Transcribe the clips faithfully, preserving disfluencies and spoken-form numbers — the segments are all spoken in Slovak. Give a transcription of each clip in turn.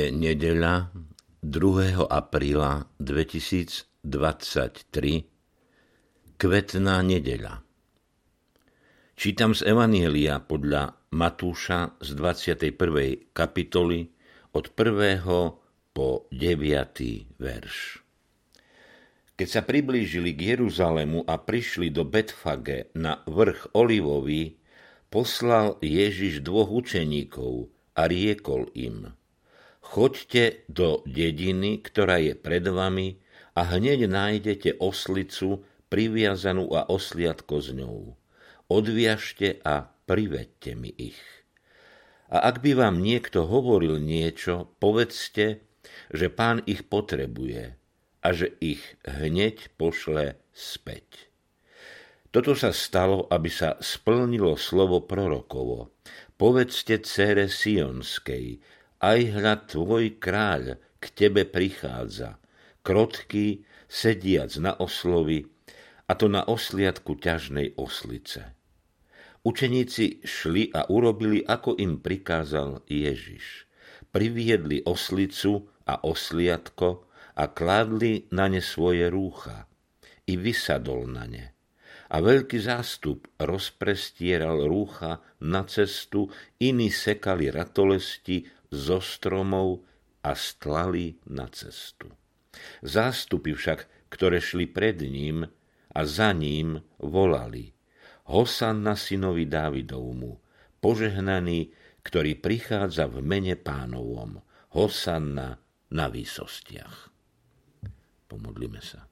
Je nedeľa druhého apríla dvetisícdvadsaťtri, kvetná nedeľa. Čítam z Evanjelia podľa Matúša z dvadsiatej prvej kapitoly od prvého po deviaty verš. Keď sa priblížili k Jeruzalému a prišli do Betfage na vrch Olivový, poslal Ježiš dvoch učeníkov a riekol im: Choďte do dediny, ktorá je pred vami, a hneď nájdete oslicu priviazanú a osliadko s ňou. Odviažte a privedte mi ich. A ak by vám niekto hovoril niečo, povedzte, že Pán ich potrebuje a že ich hneď pošle späť. Toto sa stalo, aby sa splnilo slovo prorokovo. Povedzte dcére Sionskej: aj hľa tvoj kráľ k tebe prichádza, krotký, sediac na oslovi, a to na osliadku ťažnej oslice. Učeníci šli a urobili, ako im prikázal Ježiš. Priviedli oslicu a osliadko a kládli na ne svoje rúcha. I vysadol na ne. A veľký zástup rozprestieral rúcha na cestu, iní sekali ratolesti zo stromov a stlali na cestu. Zástupy však, ktoré šli pred ním a za ním, volali: Hosanna synovi Dávidovmu, požehnaný, ktorý prichádza v mene Pánovom, Hosanna na výsostiach. Pomodlíme sa.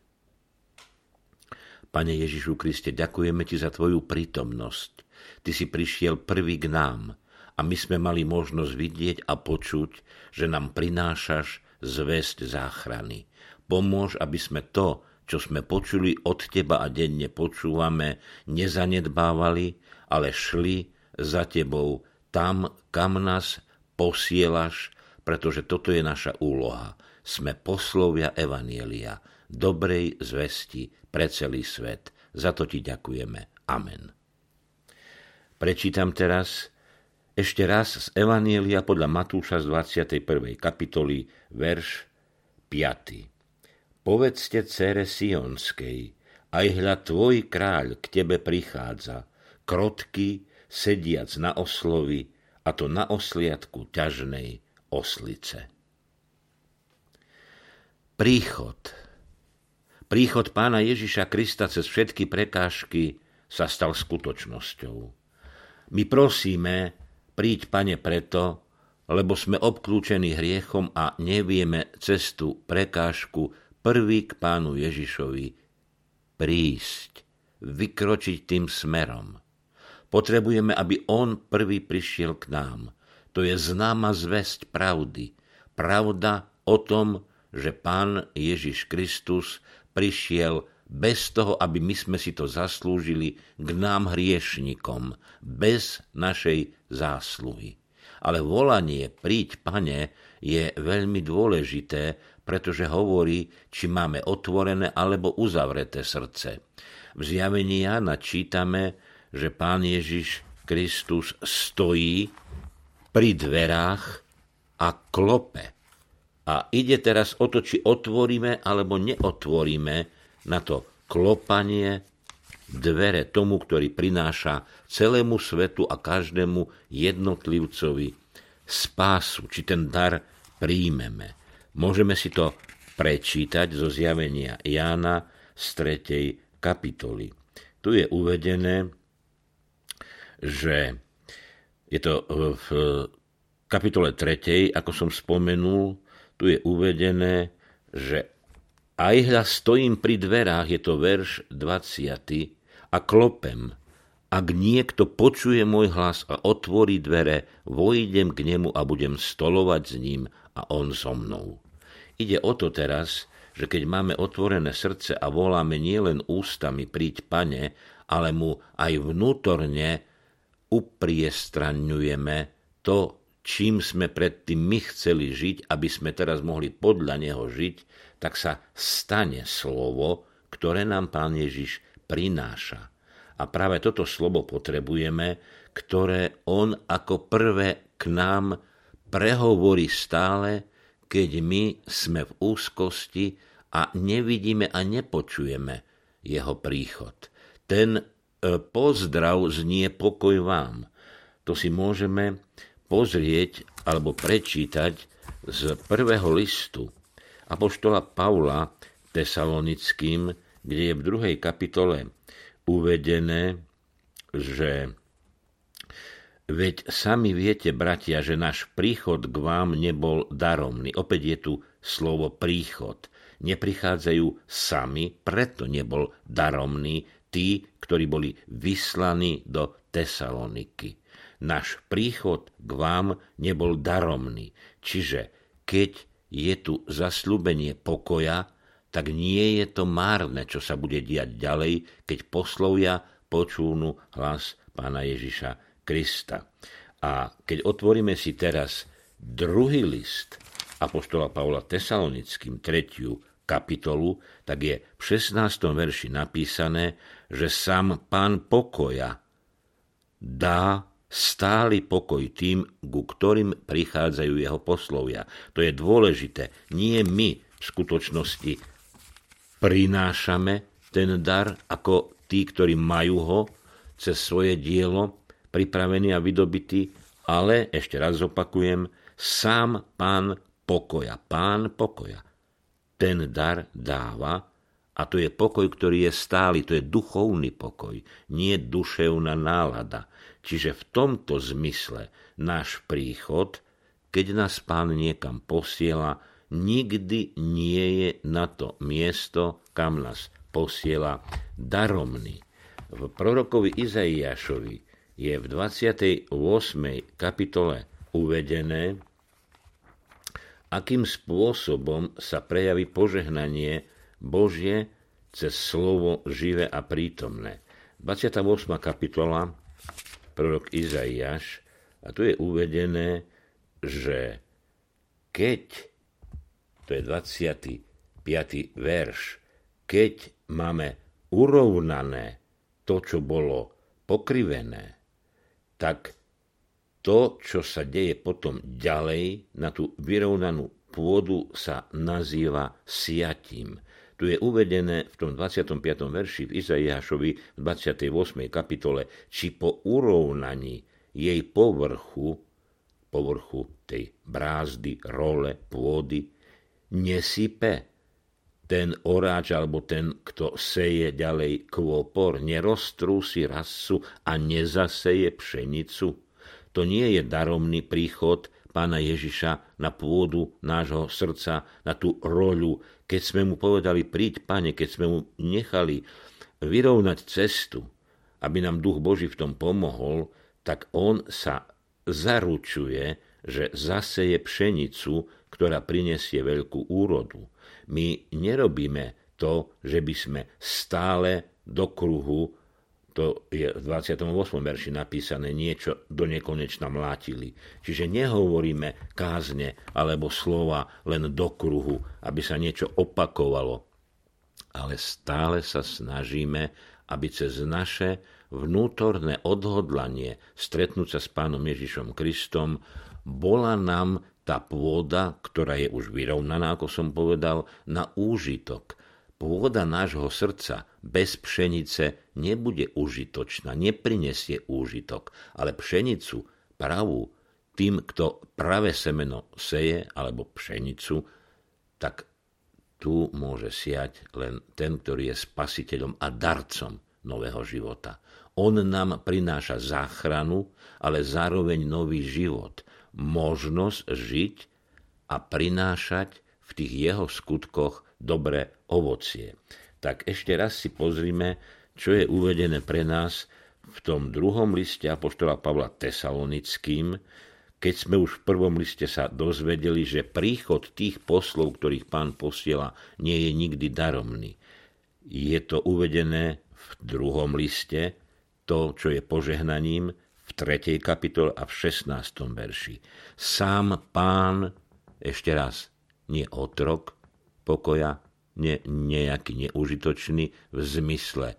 Pane Ježišu Kriste, ďakujeme Ti za Tvoju prítomnosť. Ty si prišiel prvý k nám a my sme mali možnosť vidieť a počuť, že nám prinášaš zvesť záchrany. Pomôž, aby sme to, čo sme počuli od Teba a denne počúvame, nezanedbávali, ale šli za Tebou tam, kam nás posielaš, pretože toto je naša úloha. Sme poslovia Evanjelia, dobrej zvesti pre celý svet. Za to Ti ďakujeme. Amen. Prečítam teraz ešte raz z Evanjelia podľa Matúša z dvadsiatej prvej kapitoly, verš piaty. Povedzte dcére Sionskej: aj hľa tvoj kráľ k tebe prichádza, krotký, sediac na oslovi, a to na osliadku ťažnej oslice. Príchod. Príchod Pána Ježiša Krista cez všetky prekážky sa stal skutočnosťou. My prosíme: príď, Pane, preto, lebo sme obklúčení hriechom a nevieme cestu, prekážku prvý k Pánu Ježišovi prísť, vykročiť tým smerom. Potrebujeme, aby On prvý prišiel k nám. To je známa zvesť pravdy. Pravda o tom, že Pán Ježiš Kristus prišiel bez toho, aby my sme si to zaslúžili, k nám hriešnikom, bez našej zásluhy. Ale volanie príď, Pane, je veľmi dôležité, pretože hovorí, či máme otvorené alebo uzavreté srdce. V zjavení Jána čítame, že Pán Ježiš Kristus stojí pri dverách a klope. A ide teraz o to, či otvoríme alebo neotvoríme na to klopanie dvere tomu, ktorý prináša celému svetu a každému jednotlivcovi spásu, či ten dar príjmeme. Môžeme si to prečítať zo zjavenia Jána z tretej kapitoly. Tu je uvedené, že je to v kapitole tretej, ako som spomenul, tu je uvedené, že aj hľa stojím pri dverách, je to verš dvadsiaty, a klopem. Ak niekto počuje môj hlas a otvorí dvere, vojdem k nemu a budem stolovať s ním a on so mnou. Ide o to teraz, že keď máme otvorené srdce a voláme nielen ústami príď, Pane, ale mu aj vnútorne upriestraňujeme to, čím sme predtým my chceli žiť, aby sme teraz mohli podľa neho žiť, tak sa stane slovo, ktoré nám Pán Ježiš prináša. A práve toto slovo potrebujeme, ktoré on ako prvé k nám prehovorí stále, keď my sme v úzkosti a nevidíme a nepočujeme jeho príchod. Ten pozdrav znie pokoj vám. To si môžeme pozrieť alebo prečítať z prvého listu apoštola Pavla Tesalonickým, kde je v druhej kapitole uvedené, že veď sami viete, bratia, že náš príchod k vám nebol daromný. Opäť je tu slovo príchod. Neprichádzajú sami, preto nebol daromný tí, ktorí boli vyslaní do Tesaloniky. Náš príchod k vám nebol daromný. Čiže keď je tu zasľúbenie pokoja, tak nie je to márne, čo sa bude diať ďalej, keď poslovia počúvnu hlas Pána Ježiša Krista. A keď otvoríme si teraz druhý list apoštola Pavla Tesalonickým, tretiu kapitolu, tak je v šestnástom verši napísané, že sám Pán pokoja dá stály pokoj tým, ku ktorým prichádzajú jeho poslovia. To je dôležité. Nie my v skutočnosti prinášame ten dar ako tí, ktorí majú ho cez svoje dielo pripravený a vydobitý, ale, ešte raz opakujem, sám Pán pokoja, Pán pokoja, ten dar dáva, a to je pokoj, ktorý je stály, to je duchovný pokoj, nie duševná nálada. Čiže v tomto zmysle náš príchod, keď nás Pán niekam posiela, nikdy nie je na to miesto, kam nás posiela, daromný. V prorokovi Izaiášovi je v dvadsiatej ôsmej kapitole uvedené, akým spôsobom sa prejaví požehnanie Božie cez slovo živé a prítomné. dvadsiata ôsma kapitola, prorok Izaiáš, a tu je uvedené, že keď, to je dvadsiaty piaty verš, keď máme urovnané to, čo bolo pokrivené, tak to, čo sa deje potom ďalej na tú vyrovnanú pôdu, sa nazýva siatím. Tu je uvedené v tom dvadsiatom piatom verši v Izaiášovi v dvadsiatej ôsmej kapitole, či po urovnaní jej povrchu, povrchu tej brázdy, role, pôdy, nesype ten oráč alebo ten, kto seje ďalej kôpor, neroztrúsi rasu a nezaseje pšenicu. To nie je daromný príchod Pána Ježiša na pôdu nášho srdca, na tú roľu. Keď sme mu povedali, príď, Pane, keď sme mu nechali vyrovnať cestu, aby nám Duch Boží v tom pomohol, tak on sa zaručuje, že zaseje pšenicu, ktorá prinesie veľkú úrodu. My nerobíme to, že by sme stále do kruhu, to je v dvadsiatom ôsmom verši napísané, niečo do nekonečna mlátili. Čiže nehovoríme kázne alebo slova len do kruhu, aby sa niečo opakovalo, ale stále sa snažíme, aby cez naše vnútorné odhodlanie stretnúť sa s Pánom Ježišom Kristom bola nám tá pôda, ktorá je už vyrovnaná, ako som povedal, na úžitok. Pôda nášho srdca bez pšenice nebude užitočná, neprinesie úžitok, ale pšenicu pravú tým, kto pravé semeno seje, alebo pšenicu, tak tu môže siať len ten, ktorý je spasiteľom a darcom nového života. On nám prináša záchranu, ale zároveň nový život, možnosť žiť a prinášať v tých jeho skutkoch dobré ovocie. Tak ešte raz si pozrime, čo je uvedené pre nás v tom druhom liste apoštola Pavla Tesalonickým, keď sme už v prvom liste sa dozvedeli, že príchod tých poslov, ktorých Pán posiela, nie je nikdy daromný. Je to uvedené v druhom liste, to, čo je požehnaním, v tretej kapitole a v šestnástom verši. Sám Pán, ešte raz, nie otrok pokoja, nie nejaký neužitočný v zmysle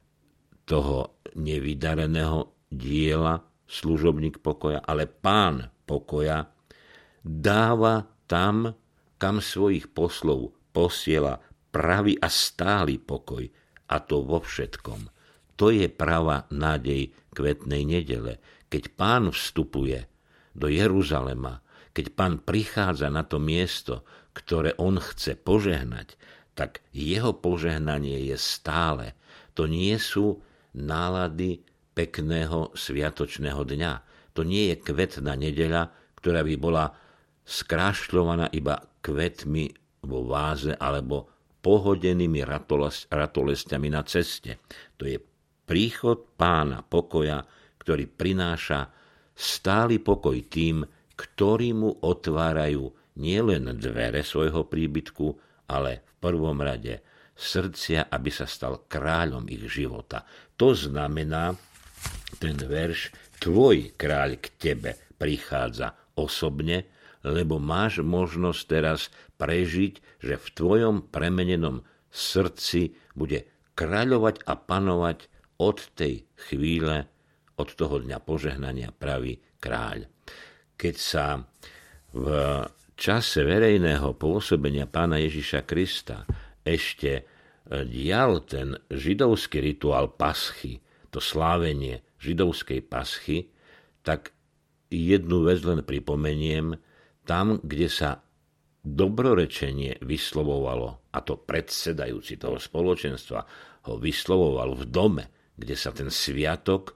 toho nevydareného diela služobník pokoja, ale Pán pokoja dáva tam, kam svojich poslov posiela pravý a stály pokoj, a to vo všetkom. To je pravá nádej kvetnej nedele, keď Pán vstupuje do Jeruzalema, keď Pán prichádza na to miesto, ktoré on chce požehnať, tak jeho požehnanie je stále. To nie sú nálady pekného sviatočného dňa. To nie je kvetná nedeľa, ktorá by bola skrášľovaná iba kvetmi vo váze alebo pohodenými ratolesťami na ceste. To je príchod Pána pokoja, ktorý prináša stály pokoj tým, ktorí mu otvárajú nielen dvere svojho príbytku, ale v prvom rade srdcia, aby sa stal kráľom ich života. To znamená, ten verš, tvoj kráľ k tebe prichádza osobne, lebo máš možnosť teraz prežiť, že v tvojom premenenom srdci bude kráľovať a panovať od tej chvíle, od toho dňa požehnania pravý kráľ. Keď sa v čase verejného pôsobenia Pána Ježiša Krista ešte dial ten židovský rituál paschy, to slávenie židovskej paschy, tak jednu vec len pripomeniem, tam, kde sa dobrorečenie vyslovovalo, a to predsedajúci toho spoločenstva ho vyslovoval v dome, kde sa ten sviatok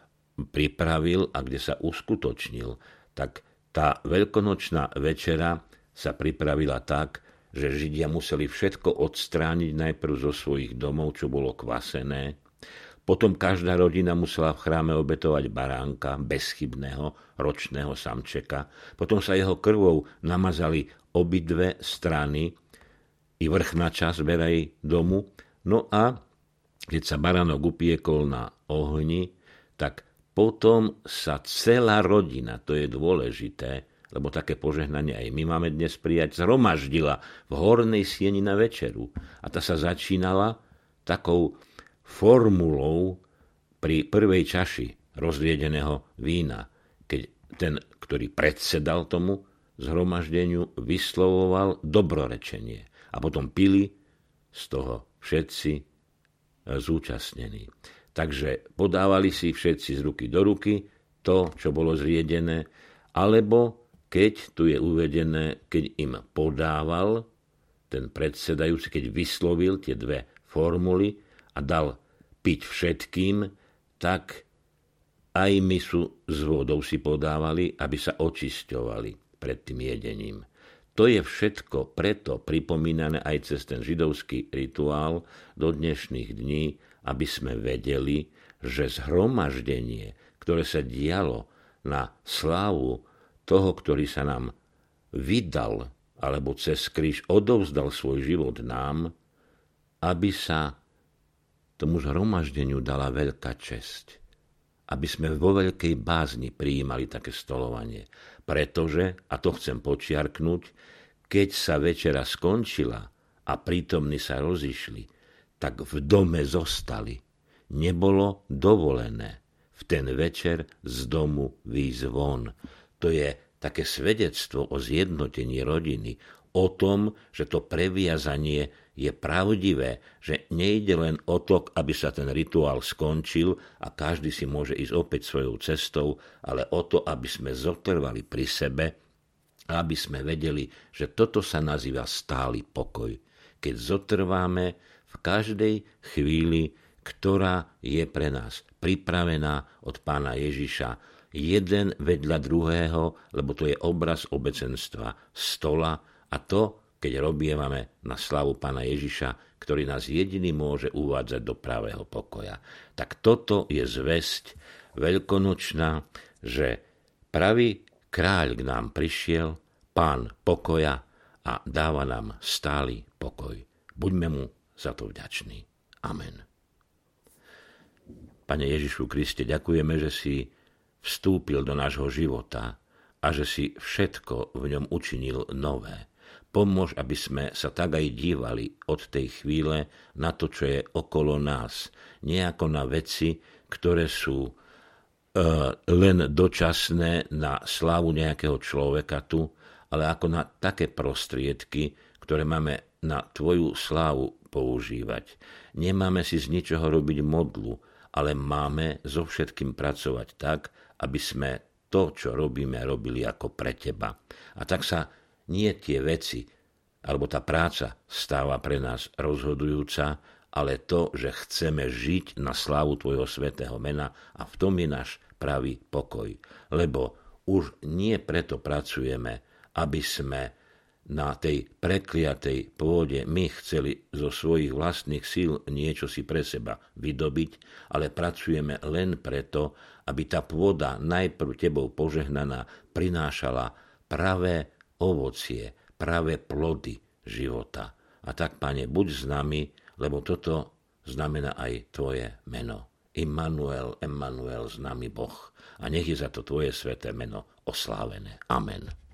pripravil a kde sa uskutočnil, tak tá veľkonočná večera sa pripravila tak, že Židia museli všetko odstrániť najprv zo svojich domov, čo bolo kvasené. Potom každá rodina musela v chráme obetovať baránka, bezchybného, ročného samčeka. Potom sa jeho krvou namazali obidve strany, i vrchná časť verej domu. No a keď sa baránok upiekol na ohni, tak potom sa celá rodina, to je dôležité, lebo také požehnanie aj my máme dnes prijať, zhromaždila v hornej sieni na večeru. A tá sa začínala takou formulou pri prvej čaši rozriedeného vína, keď ten, ktorý predsedal tomu zhromaždeniu, vyslovoval dobrorečenie. A potom pili z toho všetci zúčastnení. Takže podávali si všetci z ruky do ruky to, čo bolo zriedené, alebo keď tu je uvedené, keď im podával ten predsedajúci, keď vyslovil tie dve formuly a dal piť všetkým, tak aj misu s vodou si podávali, aby sa očisťovali pred tým jedením. To je všetko preto pripomínané aj cez ten židovský rituál do dnešných dní, aby sme vedeli, že zhromaždenie, ktoré sa dialo na slávu toho, ktorý sa nám vydal, alebo cez kríž odovzdal svoj život nám, aby sa tomu zhromaždeniu dala veľká česť. Aby sme vo veľkej bázni prijímali také stolovanie. Pretože, a to chcem počiarknúť, keď sa večera skončila a prítomní sa rozišli, tak v dome zostali. Nebolo dovolené v ten večer z domu výjsť von. To je také svedectvo o zjednotení rodiny, o tom, že to previazanie je pravdivé, že nejde len o to, aby sa ten rituál skončil a každý si môže ísť opäť svojou cestou, ale o to, aby sme zotrvali pri sebe a aby sme vedeli, že toto sa nazýva stály pokoj. Keď zotrváme v každej chvíli, ktorá je pre nás pripravená od Pána Ježiša, jeden vedľa druhého, lebo to je obraz obecenstva stola, a to, keď robievame na slavu Pána Ježiša, ktorý nás jediný môže uvádzať do pravého pokoja. Tak toto je zvesť veľkonočná, že pravý kráľ k nám prišiel, Pán pokoja, a dáva nám stály pokoj. Buďme mu za to vďační. Amen. Pane Ježišu Kriste, ďakujeme, že si vstúpil do nášho života a že si všetko v ňom učinil nové. Pomôž, aby sme sa tak aj dívali od tej chvíle na to, čo je okolo nás. Nie ako na veci, ktoré sú len dočasné na slávu nejakého človeka tu, ale ako na také prostriedky, ktoré máme na tvoju slávu používať. Nemáme si z ničoho robiť modlu, ale máme so všetkým pracovať tak, aby sme to, čo robíme, robili ako pre teba. A tak sa nie tie veci, alebo tá práca stáva pre nás rozhodujúca, ale to, že chceme žiť na slávu tvojho svätého mena a v tom je náš pravý pokoj. Lebo už nie preto pracujeme, aby sme na tej prekliatej pôde my chceli zo svojich vlastných síl niečo si pre seba vydobiť, ale pracujeme len preto, aby tá pôda najprv tebou požehnaná prinášala pravé ovocie, pravé plody života. A tak, Pane, buď s nami, lebo toto znamená aj tvoje meno. Immanuel, Emmanuel, s nami Boh. A nech je za to tvoje sväté meno oslávené. Amen.